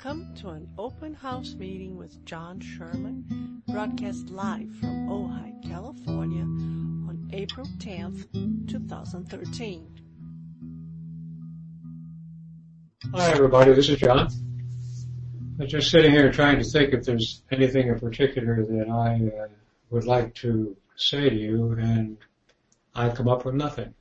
Welcome to an open house meeting with John Sherman, broadcast live from Ojai, California on April 10th, 2013. Hi everybody, this is John. I'm just sitting here trying to think if there's anything in particular that I would like to say to you, and I come up with nothing.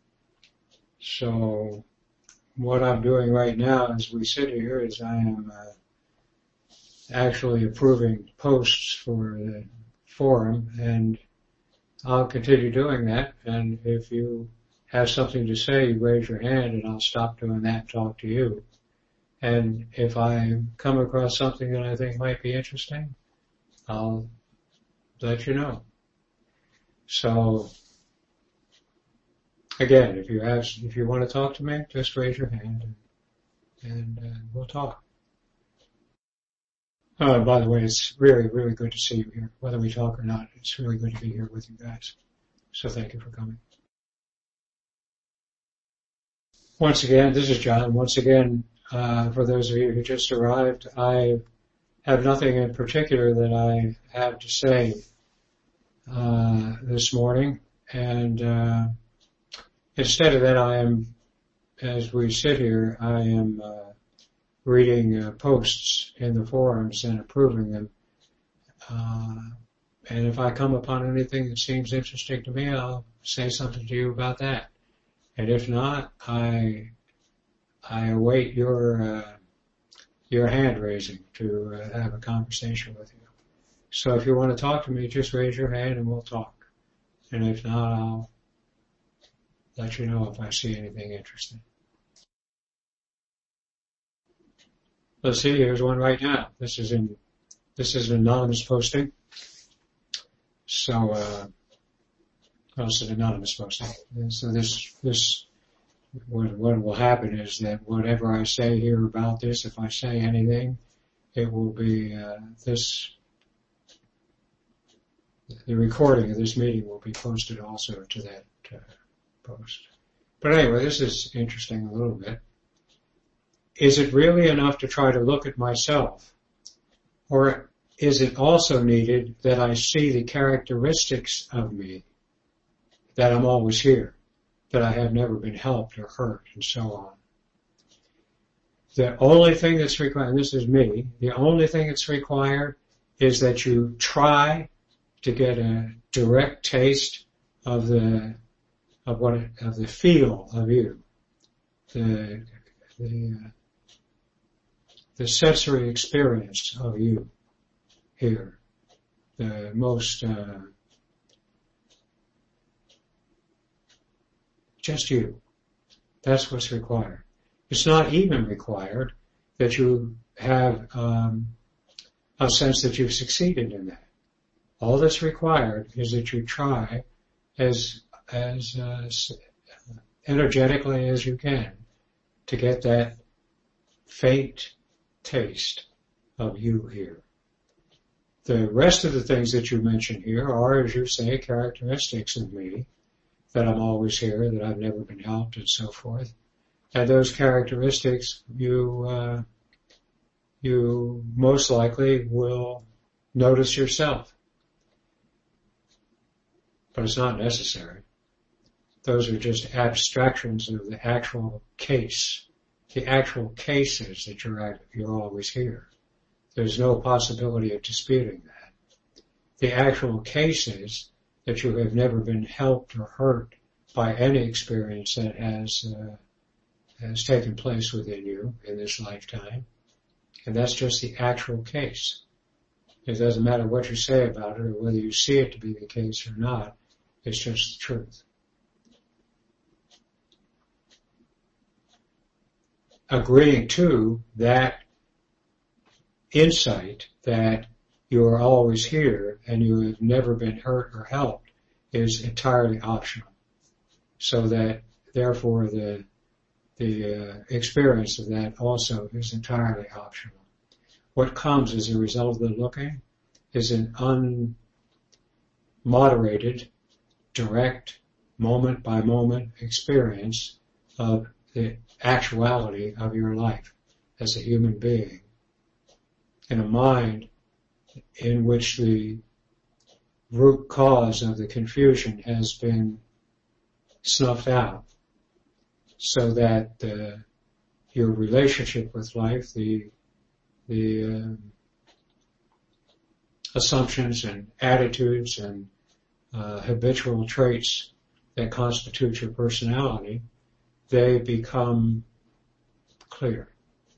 So what I'm doing right now as we sit here is I am actually approving posts for the forum, and I'll continue doing that. And if you have something to say, you raise your hand and I'll stop doing that and talk to you. And if I come across something that I think might be interesting, I'll let you know. So again, if you want to talk to me, just raise your hand and we'll talk. By the way, it's really, really good to see you here. Whether we talk or not, it's really good to be here with you guys. So thank you for coming. Once again, this is John. Once again, for those of you who just arrived, I have nothing in particular that I have to say this morning. And instead of that, I am, as we sit here, I am reading posts in the forums and approving them. And if I come upon anything that seems interesting to me, I'll say something to you about that. And if not, I await your hand raising to have a conversation with you. So if you want to talk to me, just raise your hand and we'll talk. And if not, I'll let you know if I see anything interesting. Let's see, here's one right now. This is an anonymous posting. So, it's an anonymous posting. And so what will happen is that whatever I say here about this, if I say anything, it will be, the recording of this meeting will be posted also to that post. But anyway, this is interesting a little bit. Is it really enough to try to look at myself? Or is it also needed that I see the characteristics of me, that I'm always here, that I have never been helped or hurt, and so on? The only thing that's required, and this is me, the only thing that's required is that you try to get a direct taste of the feel of you, the sensory experience of you here, the most just you. That's what's required. It's not even required that you have a sense that you've succeeded in that. All that's required is that you try as energetically as you can to get that faint taste of you here. The rest of the things that you mention here are, as you say, characteristics of me, that I'm always here, that I've never been helped, and so forth. And those characteristics you most likely will notice yourself. But it's not necessary. Those are just abstractions of the actual case. The actual case is that you're always here. There's no possibility of disputing that. The actual case is that you have never been helped or hurt by any experience that has taken place within you in this lifetime. And that's just the actual case. It doesn't matter what you say about it or whether you see it to be the case or not. It's just the truth. Agreeing to that insight that you are always here and you have never been hurt or helped is entirely optional. So that, therefore, the experience of that also is entirely optional. What comes as a result of the looking is an unmoderated, direct, moment-by-moment experience of the actuality of your life as a human being in a mind in which the root cause of the confusion has been snuffed out, so that your relationship with life, the assumptions and attitudes and habitual traits that constitute your personality, they become clear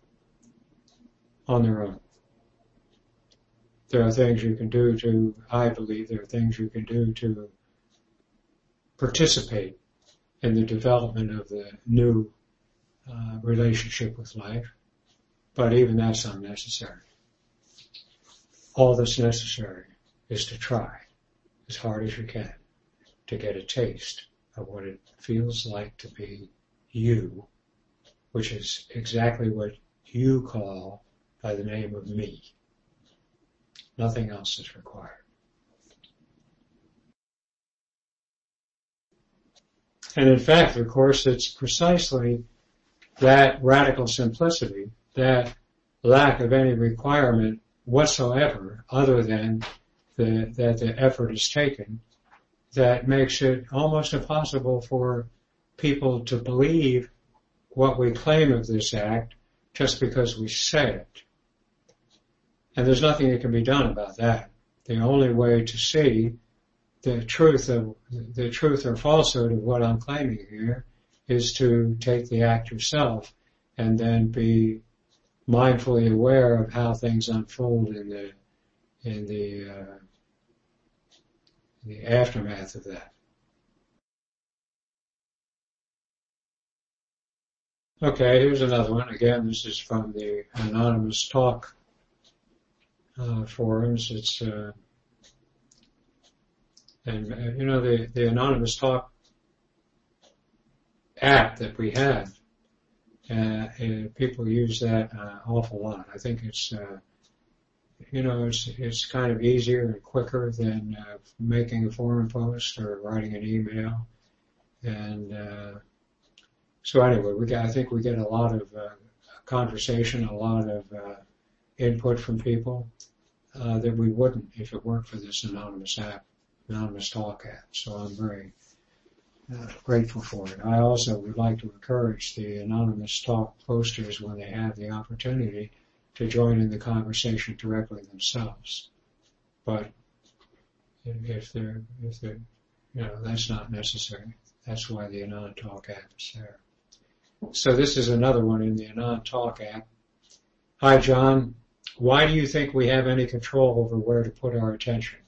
on their own. There are things you can do to, I believe, there are things you can do to participate in the development of the new relationship with life, but even that's unnecessary. All that's necessary is to try as hard as you can to get a taste of what it feels like to be you, which is exactly what you call by the name of me. Nothing else is required. And in fact, of course, it's precisely that radical simplicity, that lack of any requirement whatsoever other than that the effort is taken, that makes it almost impossible for people to believe what we claim of this act just because we say it. And there's nothing that can be done about that. The only way to see the truth or falsehood of what I'm claiming here is to take the act yourself and then be mindfully aware of how things unfold in the aftermath of that. Okay, here's another one. Again, this is from the Anonymous Talk forums. It's the Anonymous Talk app that we have. People use that an awful lot. I think it's it's kind of easier and quicker than making a forum post or writing an email. And so anyway, I think we get a lot of conversation, a lot of input from people that we wouldn't if it weren't for this Anonymous Talk app. So I'm very grateful for it. I also would like to encourage the Anonymous Talk posters when they have the opportunity to join in the conversation directly themselves. But if they're that's not necessary. That's why the Anon Talk app is there. So this is another one in the Anon Talk app. Hi, John. Why do you think we have any control over where to put our attention?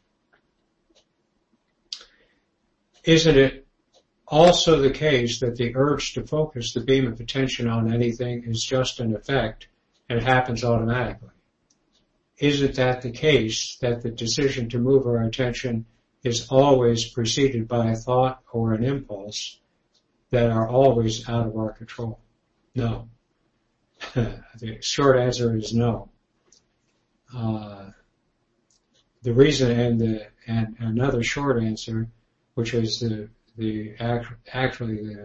Isn't it also the case that the urge to focus the beam of attention on anything is just an effect and happens automatically? Isn't that the case that the decision to move our attention is always preceded by a thought or an impulse that are always out of our control? No. The short answer is no. The reason and another short answer, which is actually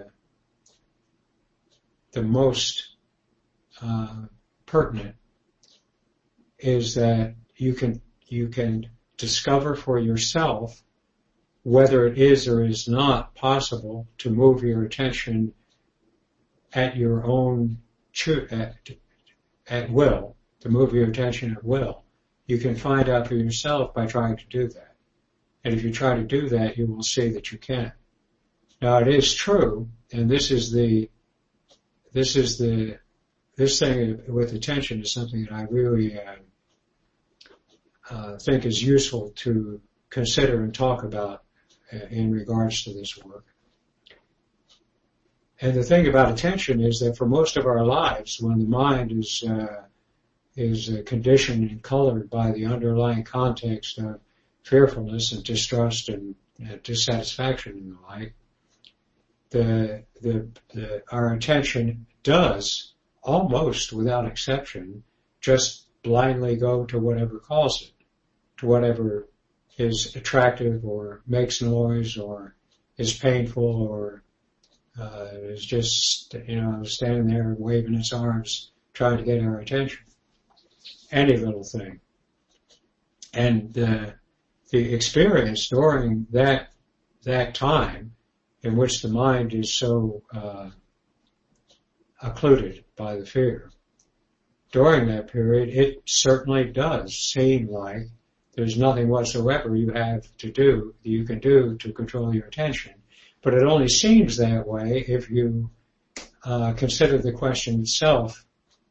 the most pertinent, is that you can discover for yourself whether it is or is not possible to move your attention at your own at will, to move your attention at will. You can find out for yourself by trying to do that. And if you try to do that, you will see that you can. Now it is true, and this thing with attention is something that I really think is useful to consider and talk about in regards to this work. And the thing about attention is that for most of our lives, when the mind is conditioned and colored by the underlying context of fearfulness and distrust and dissatisfaction and the like, our attention does, almost without exception, just blindly go to whatever calls it, to whatever is attractive or makes noise or is painful or is just, standing there waving its arms trying to get our attention. any little thing. And the experience during that time in which the mind is so occluded by the fear, during that period, it certainly does seem like there's nothing whatsoever you can do to control your attention. But it only seems that way if you consider the question itself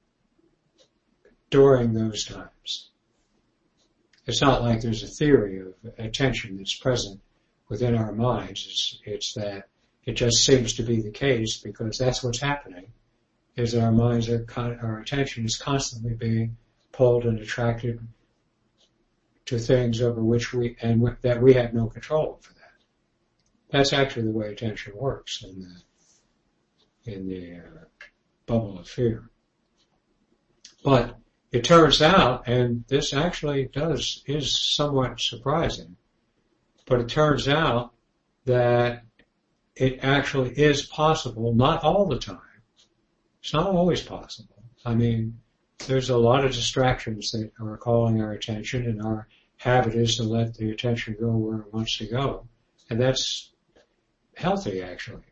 during those times. It's not like there's a theory of attention that's present within our minds. It's that it just seems to be the case because that's what's happening, is our minds our attention is constantly being pulled and attracted to things over which that we have no control for that. That's actually the way attention works in the bubble of fear. But it turns out, and this actually is somewhat surprising, but it turns out that it actually is possible, not all the time. It's not always possible. I mean, there's a lot of distractions that are calling our attention, and our habit is to let the attention go where it wants to go. And that's healthy, actually.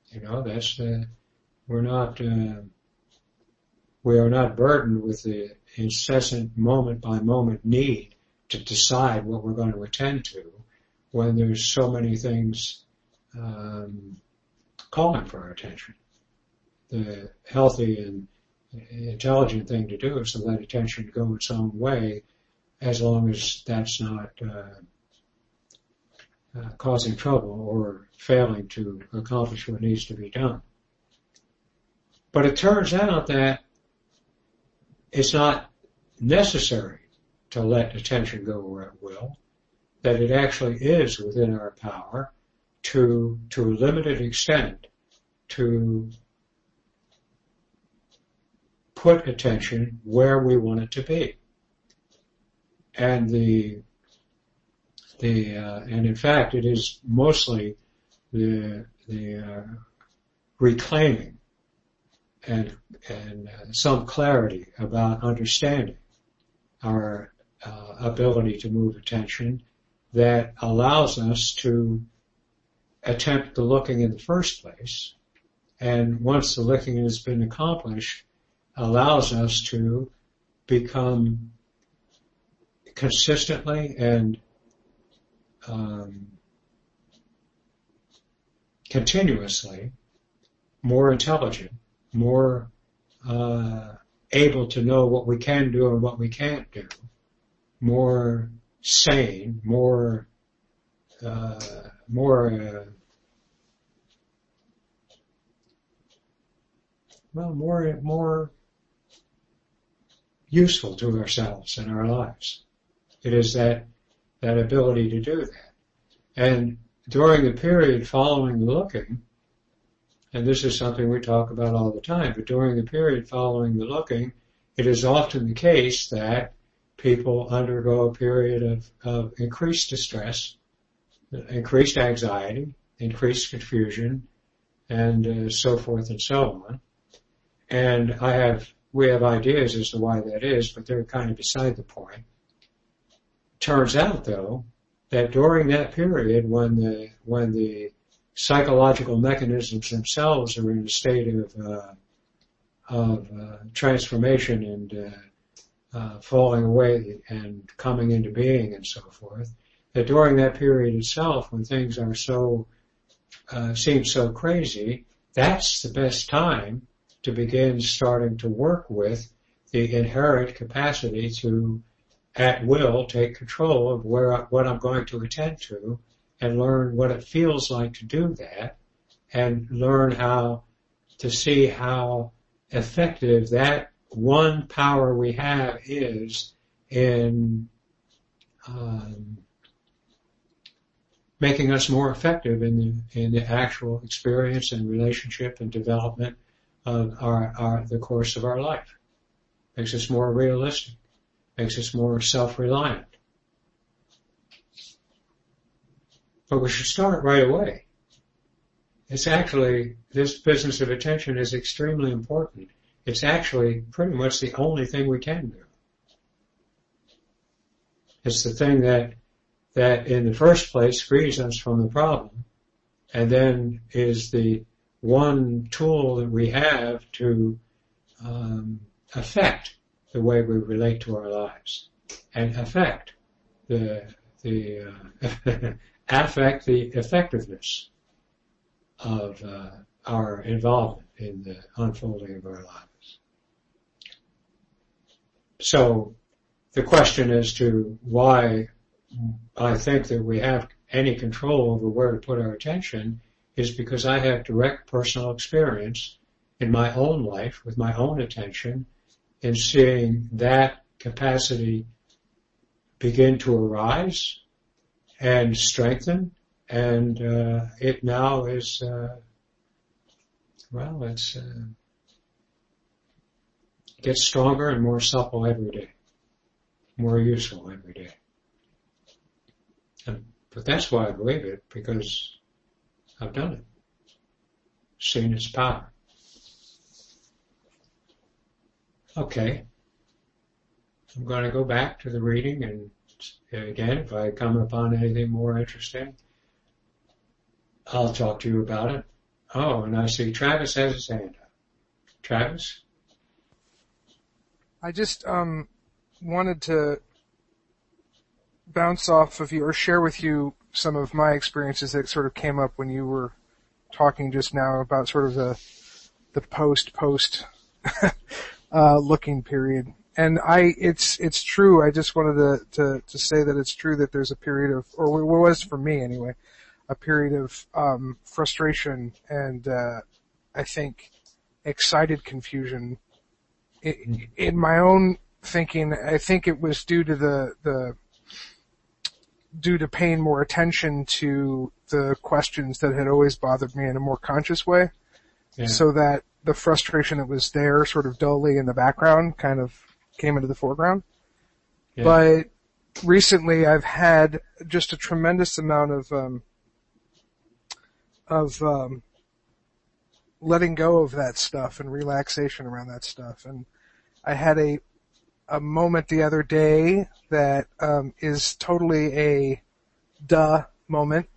We are not burdened with the incessant moment by moment need to decide what we're going to attend to when there's so many things calling for our attention. The healthy and intelligent thing to do is to let attention go its own way, as long as that's not causing trouble or failing to accomplish what needs to be done. But it turns out that it's not necessary to let attention go where it will, that it actually is within our power to a limited extent to put attention where we want it to be. And and in fact, it is mostly the reclaiming and some clarity about understanding our ability to move attention that allows us to attempt the looking in the first place. And once the looking has been accomplished, allows us to become consistently and continuously more intelligent, more able to know what we can do and what we can't do, more sane, more useful to ourselves and our lives. It is that ability to do that. And during the period following the looking, and this is something we talk about all the time, but during the period following the looking, it is often the case that people undergo a period of increased distress, increased anxiety, increased confusion, and so forth and so on. And we have ideas as to why that is, but they're kind of beside the point. Turns out, though, that during that period when the psychological mechanisms themselves are in a state of transformation and falling away and coming into being and so forth, that during that period itself, when things are seem so crazy, that's the best time to begin starting to work with the inherent capacity to, at will, take control of what I'm going to attend to, and learn what it feels like to do that, and learn how to see how effective that one power we have is in making us more effective in the actual experience and relationship and development of the course of our life. Makes us more realistic, makes us more self-reliant. But we should start right away. It's actually, this business of attention is extremely important. It's actually pretty much the only thing we can do. It's the thing that in the first place frees us from the problem, and then is the one tool that we have to affect the way we relate to our lives, and affect affect the effectiveness of our involvement in the unfolding of our lives. So the question as to why I think that we have any control over where to put our attention is because I have direct personal experience in my own life with my own attention in seeing that capacity begin to arise and strengthen, and it now is gets stronger and more supple every day, more useful every day. But that's why I believe it, because I've done it, seen its power. Okay, I'm going to go back to the reading, and again, if I come upon anything more interesting, I'll talk to you about it. Oh, and I see Travis has his hand up. Travis? I just wanted to bounce off of you or share with you some of my experiences that sort of came up when you were talking just now about sort of the post looking period. And it's true. I just wanted to say that it's true that there's a period of, or what was for me anyway, a period of frustration and I think excited confusion. In my own thinking, I think it was due to due to paying more attention to the questions that had always bothered me in a more conscious way. Yeah. So that the frustration that was there sort of dully in the background kind of came into the foreground. Yeah. But recently I've had just a tremendous amount of letting go of that stuff and relaxation around that stuff. And I had a moment the other day that is totally a duh moment.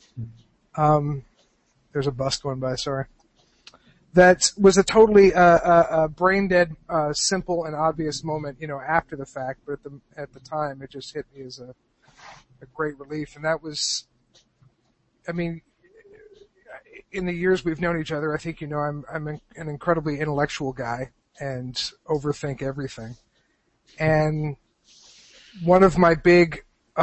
There's a bus going by, sorry. That was a totally brain dead, simple and obvious moment, after the fact, but at the time it just hit me as a great relief. And that was, I mean, in the years we've known each other, I think I'm an incredibly intellectual guy and overthink everything. And one of my big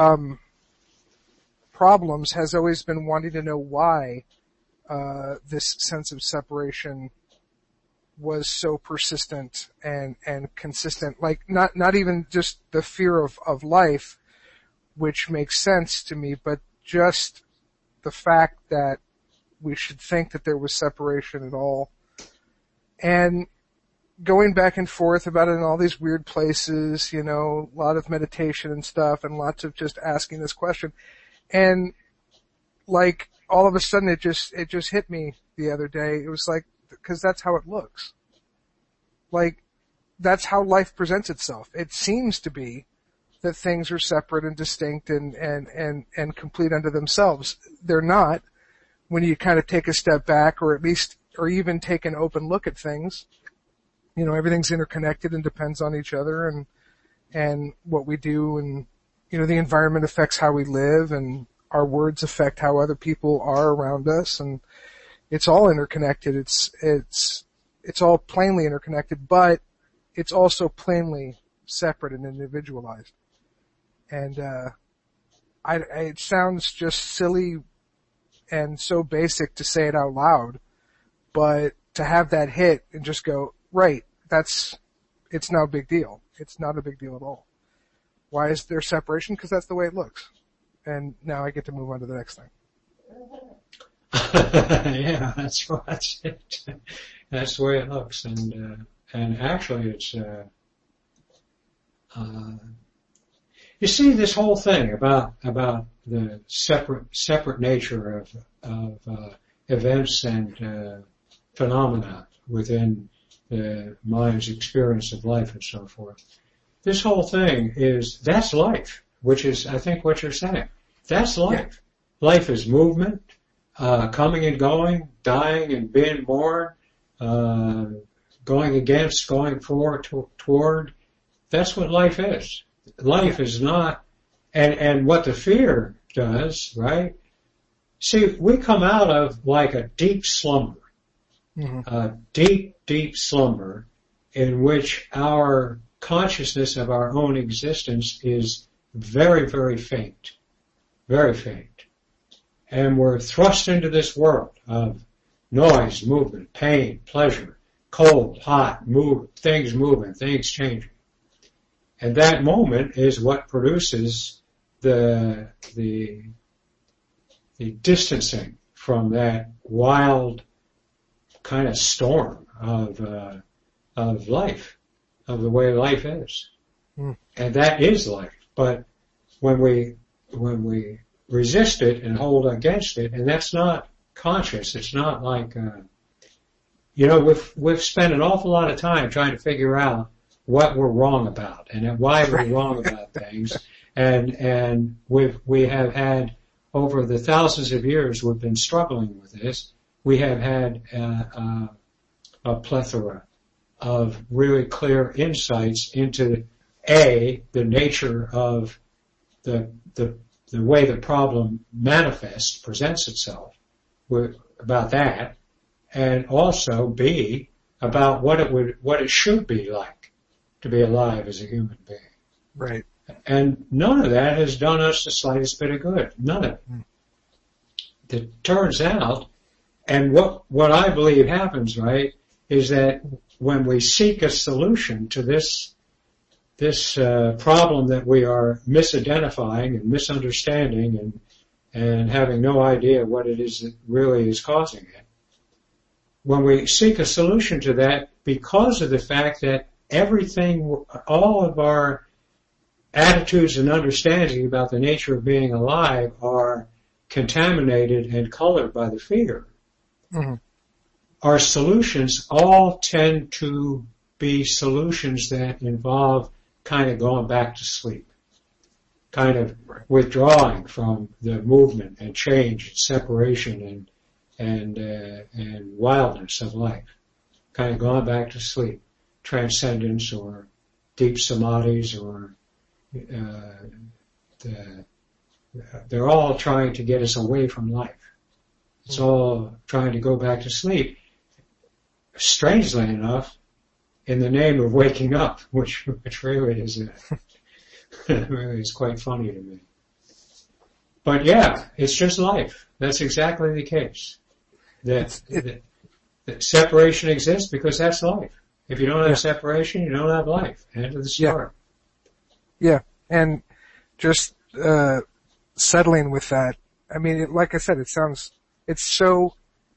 problems has always been wanting to know why this sense of separation was so persistent and consistent. Like not even just the fear of life, which makes sense to me, but just the fact that we should think that there was separation at all. And going back and forth about it in all these weird places, a lot of meditation and stuff and lots of just asking this question. And like all of a sudden it just hit me the other day. It was like, because that's how it looks. Like, that's how life presents itself. It seems to be that things are separate and distinct and complete unto themselves. They're not when you kind of take a step back or even take an open look at things. Everything's interconnected and depends on each other and what we do, and, the environment affects how we live, and our words affect how other people are around us, and it's all interconnected. It's all plainly interconnected, but it's also plainly separate and individualized. And, it sounds just silly and so basic to say it out loud, but to have that hit and just go, right, it's not a big deal. It's not a big deal at all. Why is there separation? Because that's the way it looks. And now I get to move on to the next thing. Yeah, that's it. That's the way it looks. And actually it's, you see this whole thing about the separate nature of events and, phenomena within the mind's experience of life and so forth. This whole thing that's life. which is, I think, what you're saying. That's life. Yeah. Life is movement, coming and going, dying and being born, going against, going forward, toward. That's what life is. Life is not, and what the fear does, right? See, we come out of like a deep slumber, a deep, deep slumber in which our consciousness of our own existence is very, very faint, very faint. And we're thrust into this world of noise, movement, pain, pleasure, cold, hot, things moving, things changing. And that moment is what produces the distancing from that wild kind of storm of life, of the way life is. And that is life. But when we resist it and hold against it, and that's not conscious, it's not like, we've spent an awful lot of time trying to figure out what we're wrong about and why we're wrong about things. And we have had, over the thousands of years we've been struggling with this, we have had a plethora of really clear insights into the nature of the way the problem presents itself, about that, and also B, about what it should be like to be alive as a human being. Right. And none of that has done us the slightest bit of good. None of it. It turns out, and what I believe happens, right, is that when we seek a solution to this problem that we are misidentifying and misunderstanding and having no idea what it is that really is causing it, when we seek a solution to that, because of the fact that all of our attitudes and understanding about the nature of being alive are contaminated and colored by the fear, our solutions all tend to be solutions that involve kind of going back to sleep, kind of withdrawing from the movement and change and separation and wildness of life, kind of going back to sleep, transcendence or deep samadhis, or they're all trying to get us away from life. It's all trying to go back to sleep. Strangely enough, in the name of waking up, which really is really is quite funny to me. But yeah, it's just life. That's exactly the case. That separation exists because that's life. If you don't have separation, you don't have life. End of the story. Yeah, and just settling with that. I mean, like I said, it's so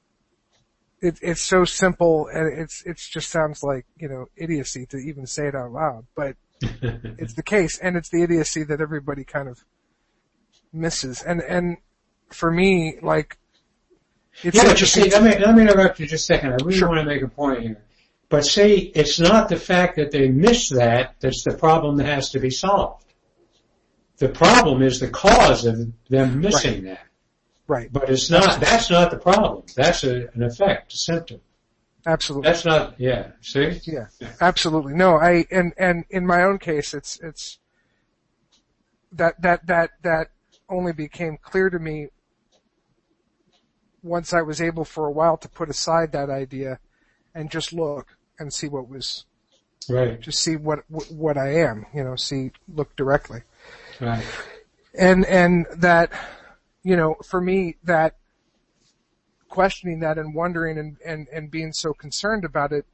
simple, and it just sounds like, idiocy to even say it out loud, but it's the case, and it's the idiocy that everybody kind of misses. And for me, like, but you see, let me interrupt you just a second. I really want to make a point here. But see, it's not the fact that they miss that's the problem that has to be solved. The problem is the cause of them missing that. Right. But that's not the problem. That's an effect, a symptom. Absolutely. That's not, see? Yeah, absolutely. No, and in my own case, it's, that only became clear to me once I was able for a while to put aside that idea and just look and see what was, right. Just see what I am, look directly. Right. And that, for me, that questioning that and wondering and being so concerned about it,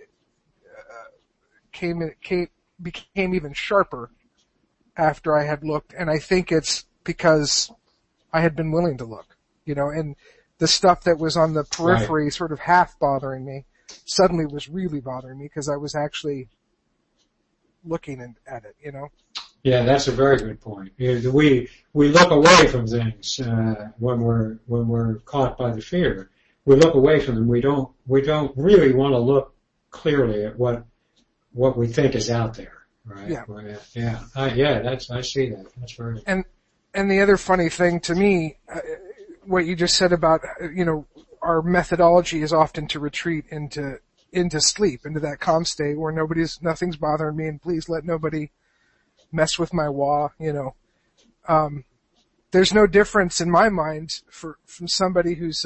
became even sharper after I had looked. And I think it's because I had been willing to look, and the stuff that was on the periphery, sort of half bothering me, suddenly was really bothering me because I was actually looking at it, Yeah, that's a very good point. We look away from things when we're caught by the fear. We look away from them. We don't really want to look clearly at what we think is out there. Right. Yeah. Right. Yeah. Yeah. I see that. That's very. And the other funny thing to me, what you just said about, our methodology is often to retreat into sleep, into that calm state where nothing's bothering me, and please let nobody mess with my wah, there's no difference in my mind from somebody who's,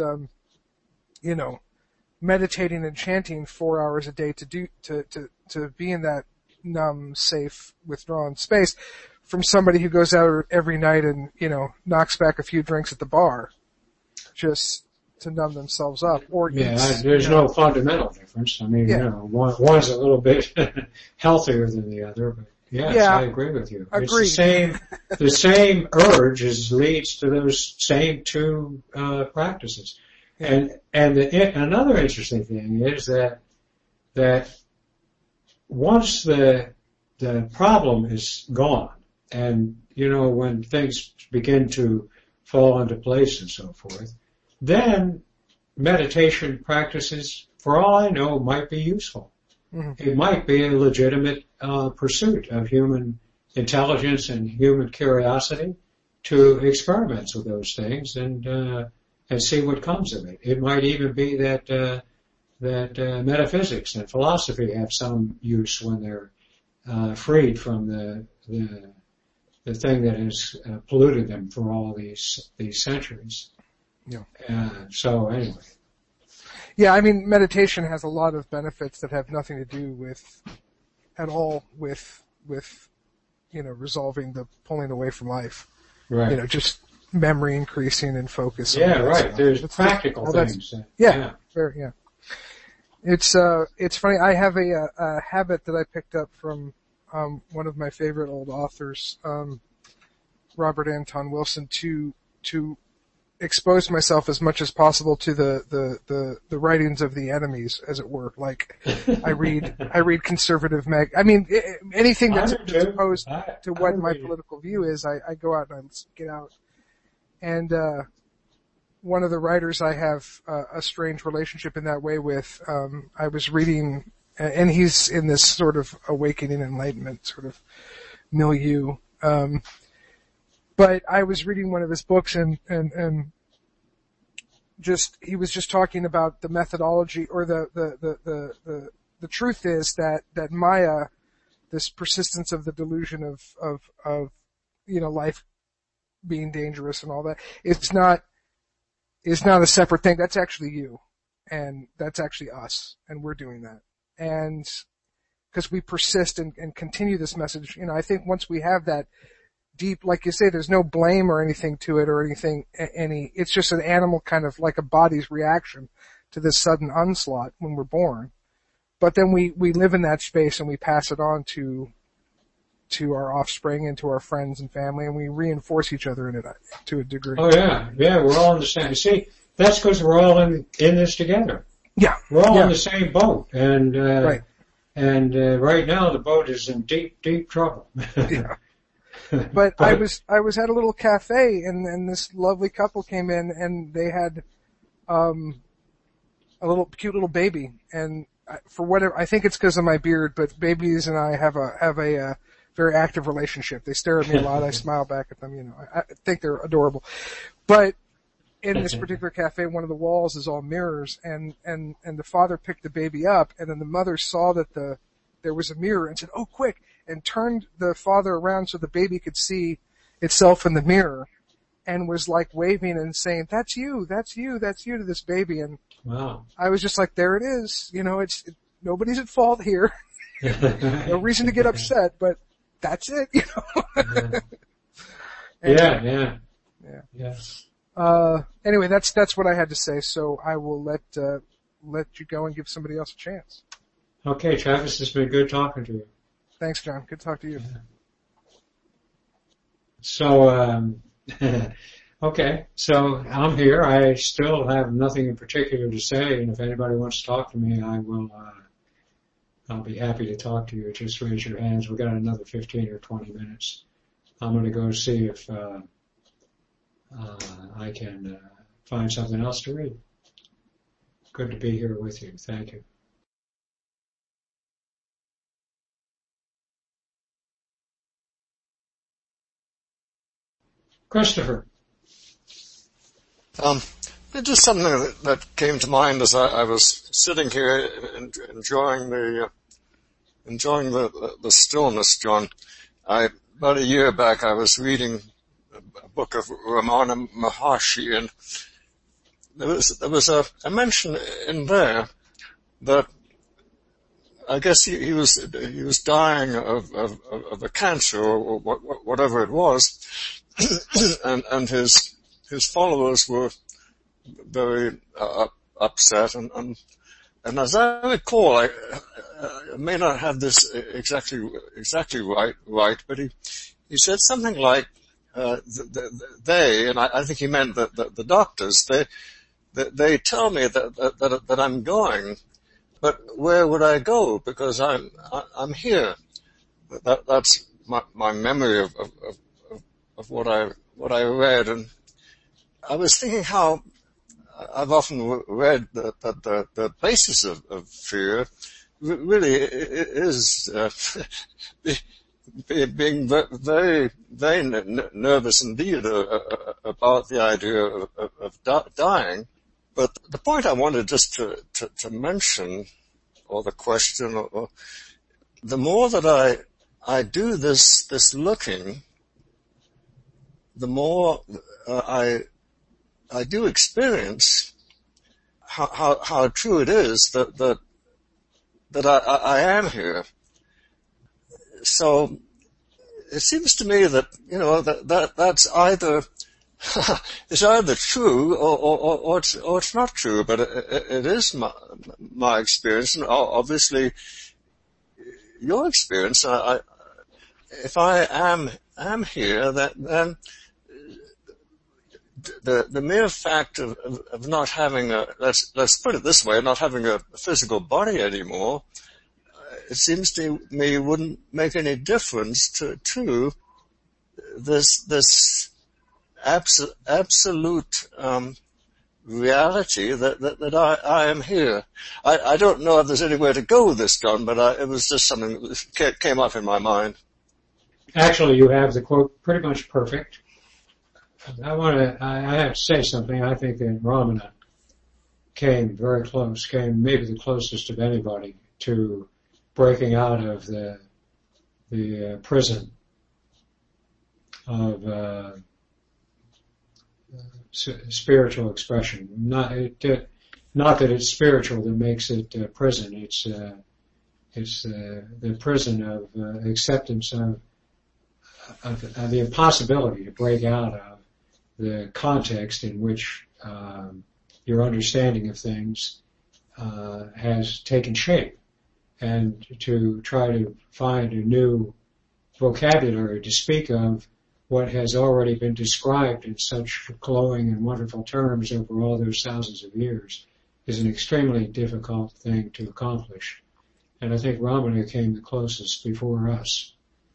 meditating and chanting 4 hours a day to be in that numb, safe, withdrawn space from somebody who goes out every night and, knocks back a few drinks at the bar just to numb themselves up or eats. There's no fundamental difference. I mean, one's a little bit healthier than the other, but yes, I agree with you. Agreed. It's the same urge leads to those same two, practices. Yeah. And another interesting thing is that once the problem is gone and, when things begin to fall into place and so forth, then meditation practices, for all I know, might be useful. Mm-hmm. It might be a legitimate pursuit of human intelligence and human curiosity to experiment with those things and see what comes of it. It might even be that metaphysics and philosophy have some use when they're freed from the thing that has polluted them for all these centuries. Yeah. So anyway. Yeah, I mean, meditation has a lot of benefits that have nothing to do with resolving the pulling away from life. Right. Just memory increasing and focus. Yeah, right. There's practical things. Yeah. It's funny. I have a habit that I picked up from, one of my favorite old authors, Robert Anton Wilson, to expose myself as much as possible to the writings of the enemies, as it were. Like, I read conservative anything that's opposed to what my political view is, I go out and I get out. And, one of the writers I have a strange relationship in that way with, I was reading, and he's in this sort of awakening enlightenment sort of milieu. But I was reading one of his books and he was just talking about the methodology or the truth is that Maya, this persistence of the delusion of life being dangerous and all that, is not a separate thing. That's actually you. And that's actually us. And we're doing that. And because we persist and continue this message, I think once we have that deep, like you say, there's no blame or anything to it or anything, it's just an animal kind of like a body's reaction to this sudden onslaught when we're born. But then we live in that space and we pass it on to our offspring and to our friends and family, and we reinforce each other in it to a degree. Oh yeah. Yeah, we're all in the same, see, that's because we're all in this together. Yeah. We're all in the same boat. And, right. And, right now the boat is in deep, deep trouble. Yeah. But I was at a little cafe and this lovely couple came in and they had, a cute little baby. And for whatever, I think it's because of my beard, but babies and I have a very active relationship. They stare at me a lot. I smile back at them. I think they're adorable. But in this particular cafe, one of the walls is all mirrors and the father picked the baby up and then the mother saw that there was a mirror and said, "Oh, quick," and turned the father around so the baby could see itself in the mirror and was like waving and saying, "That's you, that's you, that's you," to this baby. And wow. I was just like, there it is. Nobody's at fault here. No reason to get upset, but that's it, Yeah. Anyway, that's what I had to say. So I will let you go and give somebody else a chance. Okay, Travis, it's been good talking to you. Thanks, John. Good to talk to you. Yeah. So, okay. So I'm here. I still have nothing in particular to say, and if anybody wants to talk to me, I'll be happy to talk to you. Just raise your hands. We've got another 15 or 20 minutes. I'm going to go see if I can find something else to read. Good to be here with you. Thank you. Christopher. Just something that came to mind as I was sitting here enjoying the stillness, John. About a year back, I was reading a book of Ramana Maharshi, and there was a mention in there that I guess he was dying of a cancer or whatever it was, and his followers were very upset, and as I recall, I may not have this exactly right, but he said something like they, and I think he meant the doctors, they tell me that I'm going, but where would I go? Because I'm here. That's my memory of what I read, and I was thinking how I've often read that the basis of fear really is being very, very nervous indeed about the idea of dying. But the point I wanted just to mention, or the question, or the more that I do this looking, the more I do experience how true it is that I am here. So it seems to me that, you know, that's either it's either true or it's not true, but it is my experience, and obviously your experience. If I am here, then the mere fact of not having let's put it this way, not having a physical body anymore, it seems to me wouldn't make any difference to this absolute reality that I am here. I don't know if there's any way to go with this, John, but it was just something that came up in my mind. Actually, you have the quote pretty much perfect. I have to say something. I think that Ramana came very close, came maybe the closest of anybody to breaking out of the prison of spiritual expression. Not that it's spiritual that makes it prison. It's the prison of acceptance of the impossibility to break out of the context in which your understanding of things has taken shape, and to try to find a new vocabulary to speak of what has already been described in such glowing and wonderful terms over all those thousands of years is an extremely difficult thing to accomplish. And I think Ramana came the closest before us.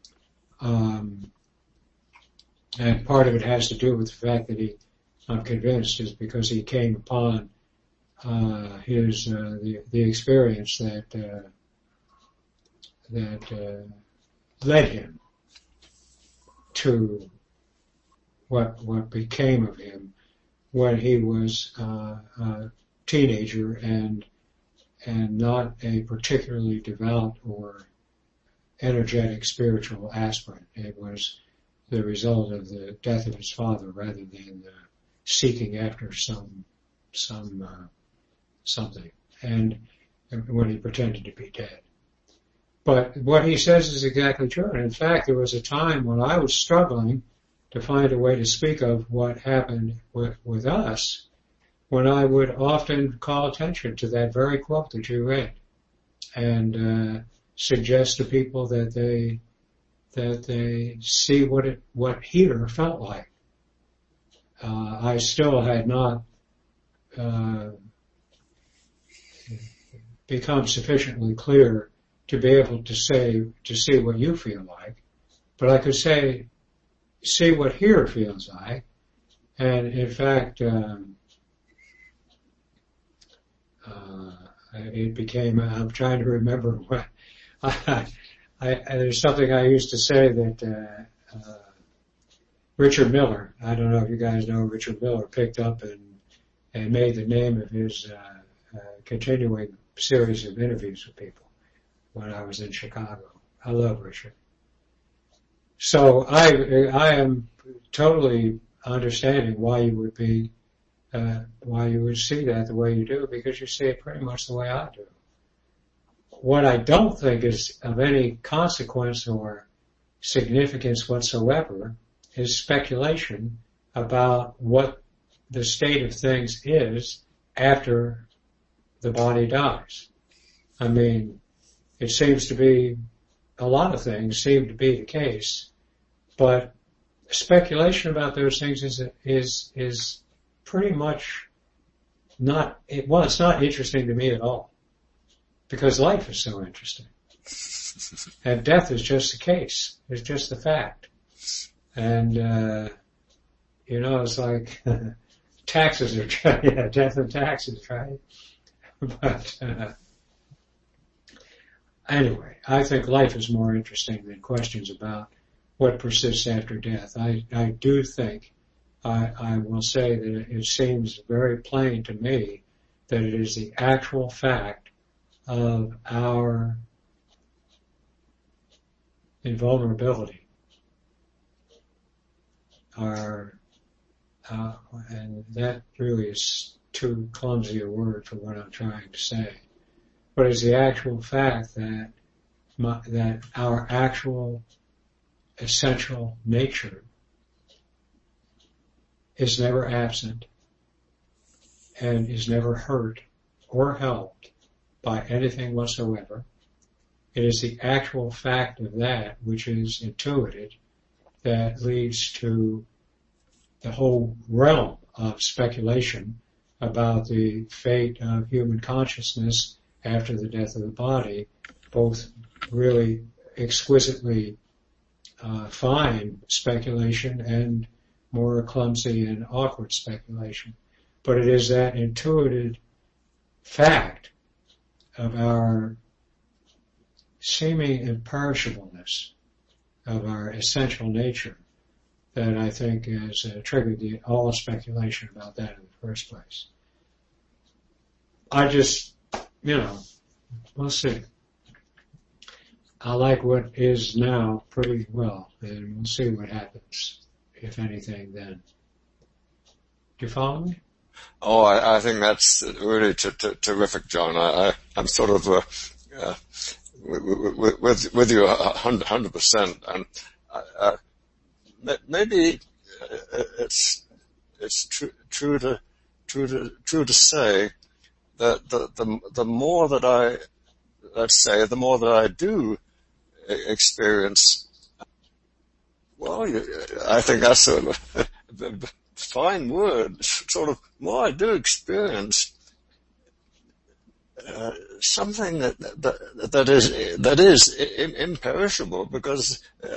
And part of it has to do with the fact that I'm convinced, is because he came upon the experience that led him to what became of him when he was a teenager and not a particularly devout or energetic spiritual aspirant. It was the result of the death of his father rather than seeking after something, and when he pretended to be dead. But what he says is exactly true. And in fact, there was a time when I was struggling to find a way to speak of what happened with us, when I would often call attention to that very quote that you read and suggest to people that they see what here felt like. I still had not become sufficiently clear to be able to see what you feel like, but I could see what here feels like, and in fact, it became. I'm trying to remember what. There's something I used to say that Richard Miller, I don't know if you guys know Richard Miller, picked up and made the name of his continuing series of interviews with people when I was in Chicago. I love Richard. So I am totally understanding why you would see that the way you do, because you see it pretty much the way I do. What I don't think is of any consequence or significance whatsoever is speculation about what the state of things is after the body dies. I mean, it seems to be, a lot of things seem to be the case, but speculation about those things is pretty much not, it's not interesting to me at all, because life is so interesting. And death is just the case. It's just the fact. And, it's like, taxes are, yeah, death and taxes, right? But, anyway, I think life is more interesting than questions about what persists after death. I do think, I will say that it seems very plain to me that it is the actual fact of our invulnerability, and that really is too clumsy a word for what I'm trying to say, but it's the actual fact that that our actual essential nature is never absent and is never hurt or helped by anything whatsoever. It is the actual fact of that which is intuited that leads to the whole realm of speculation about the fate of human consciousness after the death of the body, both really exquisitely fine speculation and more clumsy and awkward speculation. But it is that intuited fact of our seeming imperishableness, of our essential nature, that I think has triggered all speculation about that in the first place. I just, we'll see. I like what is now pretty well, and we'll see what happens, if anything, then. Do you follow me? Oh, I think that's really terrific, John. I'm sort of with you 100%, and maybe it's true to say that the more that the more that I do experience, well, I think that's a fine word. Sort of more I do experience something that is imperishable, because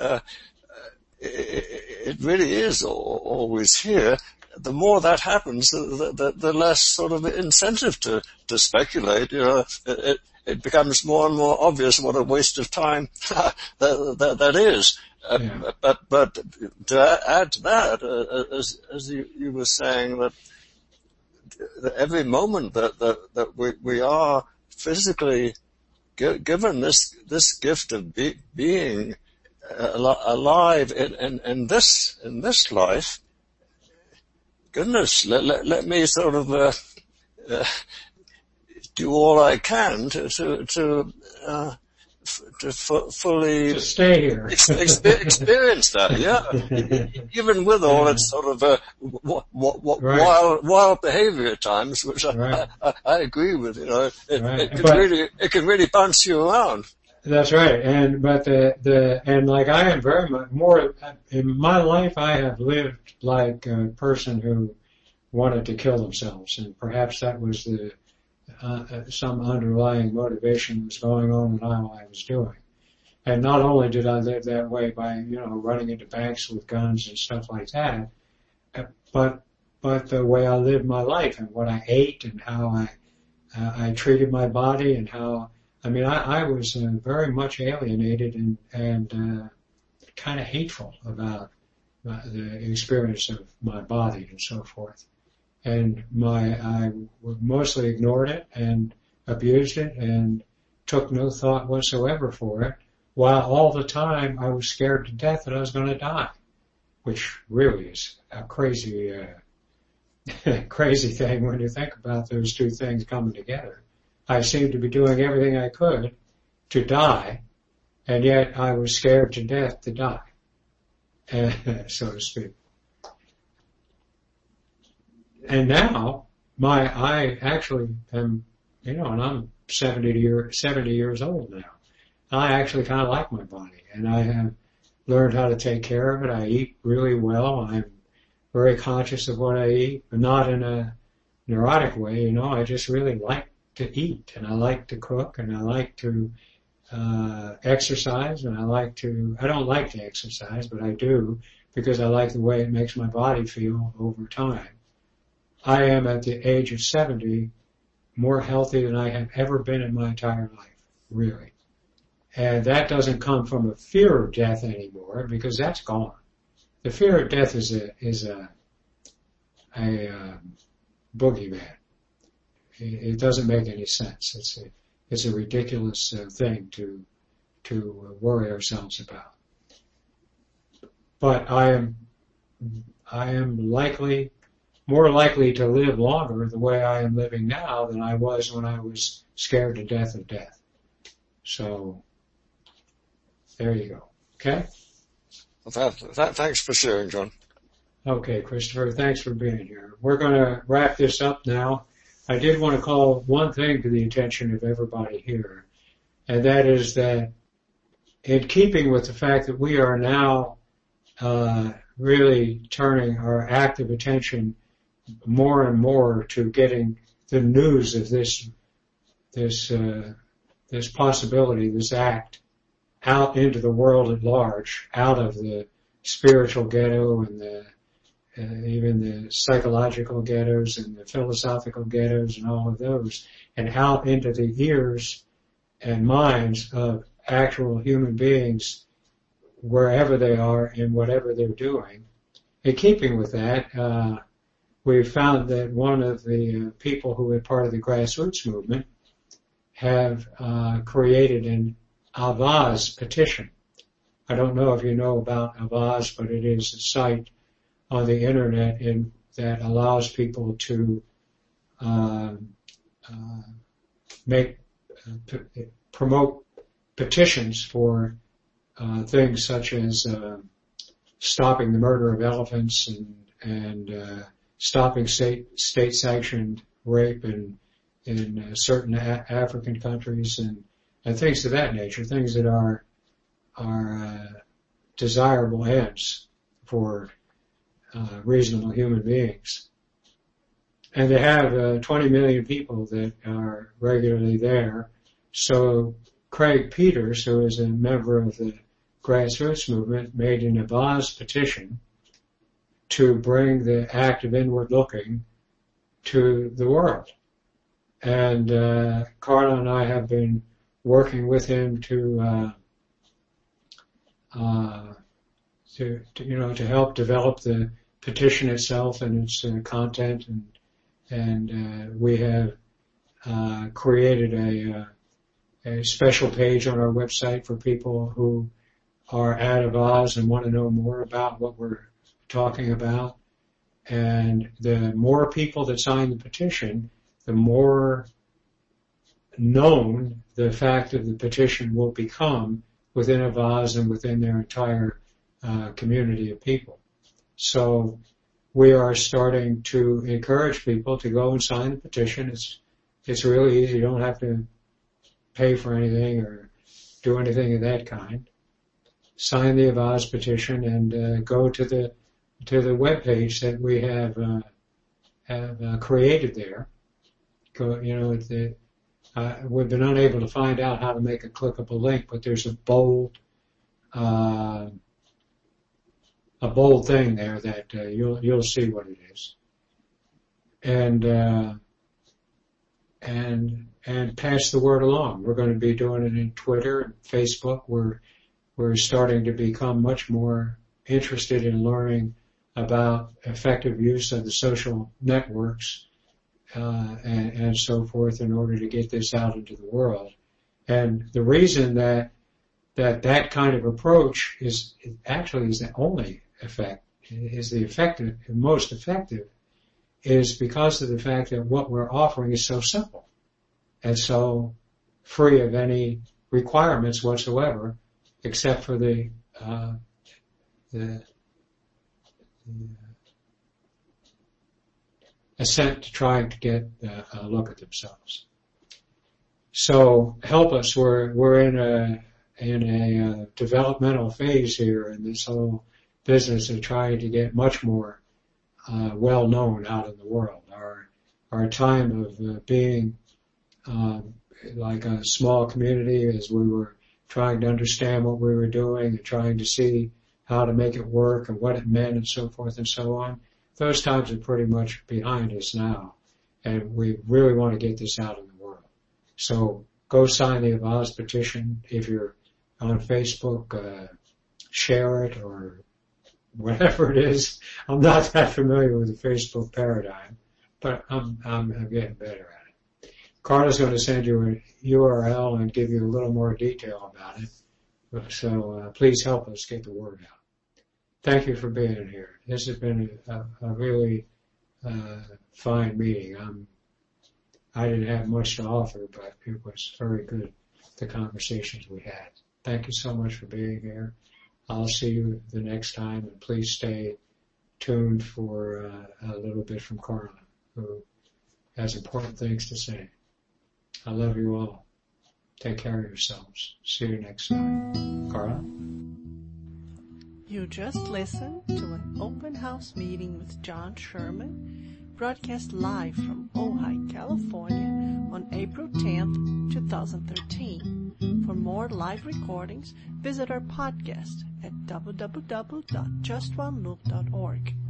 it really is always here. The more that happens, the less sort of incentive to speculate. It becomes more and more obvious what a waste of time that is. But to add to that, as you were saying, that every moment that we are physically given this gift of being alive in this life, goodness, let me sort of do all I can to fully to stay here, experience that. Yeah, even with all its sort of wild behaviour at times, which I agree with. It can really bounce you around. That's right, and like I am very much more in my life. I have lived like a person who wanted to kill themselves, and perhaps that was some underlying motivation was going on while I was doing. And not only did I live that way by running into banks with guns and stuff like that, but the way I lived my life and what I ate and how I treated my body and how. I mean, I was very much alienated and kind of hateful about the experience of my body and so forth. And I mostly ignored it and abused it and took no thought whatsoever for it, while all the time I was scared to death that I was going to die, which really is a crazy thing when you think about those two things coming together. I seemed to be doing everything I could to die, and yet I was scared to death to die, so to speak. And now, I actually am, and I'm 70 years old now. I actually kind of like my body, and I have learned how to take care of it. I eat really well. I'm very conscious of what I eat, but not in a neurotic way, I just really like to eat, and I like to cook, and I like to exercise, and I don't like to exercise, but I do, because I like the way it makes my body feel over time. I am at the age of 70 more healthy than I have ever been in my entire life, really. And that doesn't come from a fear of death anymore, because that's gone. The fear of death is a boogeyman. It doesn't make any sense. It's a ridiculous thing to worry ourselves about. But I am more likely to live longer the way I am living now than I was when I was scared to death of death. So, there you go. Okay? Well, thanks for sharing, John. Okay, Christopher, thanks for being here. We're going to wrap this up now. I did want to call one thing to the attention of everybody here, and that is that in keeping with the fact that we are now really turning our active attention more and more to getting the news of this possibility, this act, out into the world at large, out of the spiritual ghetto and even the psychological ghettos and the philosophical ghettos and all of those, and out into the ears and minds of actual human beings wherever they are and whatever they're doing. In keeping with that, we found that one of the people who were part of the grassroots movement have created an Avaaz petition. I don't know if you know about Avaaz, but it is a site on the internet that allows people to promote petitions for things such as stopping the murder of elephants and stopping state-sanctioned rape in certain African countries and things of that nature, things that are desirable ends for reasonable human beings. And they have 20 million people that are regularly there. So Craig Peters, who is a member of the grassroots movement, made an Avaaz petition to bring the act of inward looking to the world. And Carla and I have been working with him to help develop the petition itself and its content, and we have created a special page on our website for people who are at Avaaz and want to know more about what we're talking about. And the more people that sign the petition, the more known the fact of the petition will become within Avaaz and within their entire community of people. So we are starting to encourage people to go and sign the petition. It's really easy. You don't have to pay for anything or do anything of that kind. Sign the Avaaz petition and go to the webpage that we have created there. Go, we've been unable to find out how to make a clickable link, but there's a bold thing there that you'll see what it is, and pass the word along. We're going to be doing it in Twitter and Facebook. We're starting to become much more interested in learning about effective use of the social networks and so forth in order to get this out into the world. And the reason that kind of approach is the only effect, is the effective, most effective, is because of the fact that what we're offering is so simple and so free of any requirements whatsoever, except for the assent to trying to get a look at themselves. So help us. We're in a developmental phase here in this whole business of trying to get much more well known out in the world. Our time of being like a small community as we were trying to understand what we were doing and trying to see how to make it work and what it meant and so forth and so on. Those times are pretty much behind us now, and we really want to get this out in the world. So go sign the Avaaz petition. If you're on Facebook, share it or whatever it is. I'm not that familiar with the Facebook paradigm, but I'm getting better at it. Carla's going to send you a URL and give you a little more detail about it. So please help us get the word out. Thank you for being here. This has been a really fine meeting. I didn't have much to offer, but it was very good, the conversations we had. Thank you so much for being here. I'll see you the next time, and please stay tuned for a little bit from Carla, who has important things to say. I love you all. Take care of yourselves. See you next time. Carla? You just listened to an open house meeting with John Sherman, broadcast live from Ojai, California on April 10th, 2013. For more live recordings, visit our podcast at www.justonelook.org.